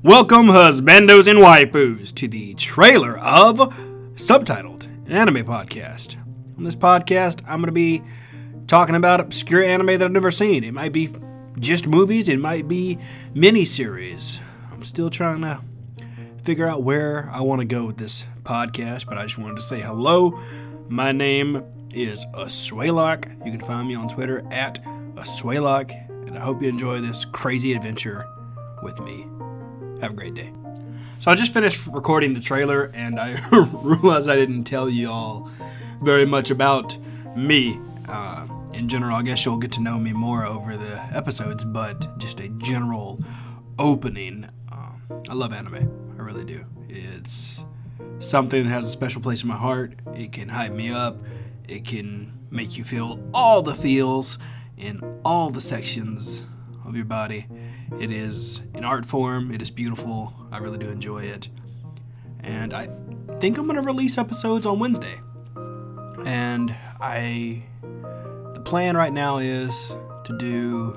Welcome, husbandos and waifus, to the trailer of Subtitled, an anime podcast. On this podcast, I'm going to be talking about obscure anime that I've never seen. It might be just movies, it might be miniseries. I'm still trying to figure out where I want to go with this podcast, but I just wanted to say hello. My name is Aswaylock. You can find me on Twitter at Aswaylock, and I hope you enjoy this crazy adventure with me. Have a great day. So I just finished recording the trailer, and I realized I didn't tell you all very much about me. In general, I guess you'll get to know me more over the episodes, but just a general opening. I love anime. I really do. It's something that has a special place in my heart. It can hype me up. It can make you feel all the feels in all the sections of your body. It is an art form. It is beautiful. I really do enjoy it. And I think I'm going to release episodes on Wednesday. And the plan right now is to do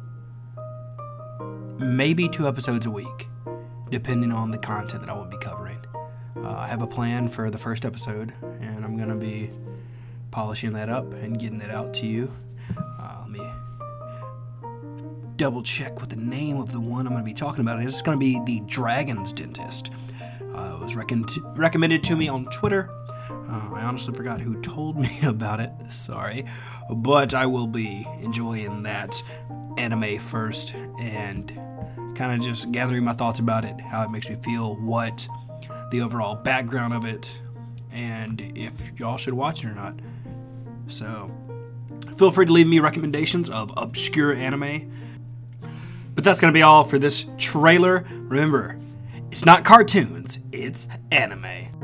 maybe 2 episodes a week, depending on the content that I will be covering. I have a plan for the first episode, and I'm going to be polishing that up and getting it out to you. Let me double check what the name of the one I'm going to be talking about is. It's going to be The Dragon's Dentist. It was recommended to me on Twitter. I honestly forgot who told me about it. Sorry. But I will be enjoying that anime first and kind of just gathering my thoughts about it, how it makes me feel, what the overall background of it, and if y'all should watch it or not. So feel free to leave me recommendations of obscure anime. But that's going to be all for this trailer. Remember, it's not cartoons, it's anime.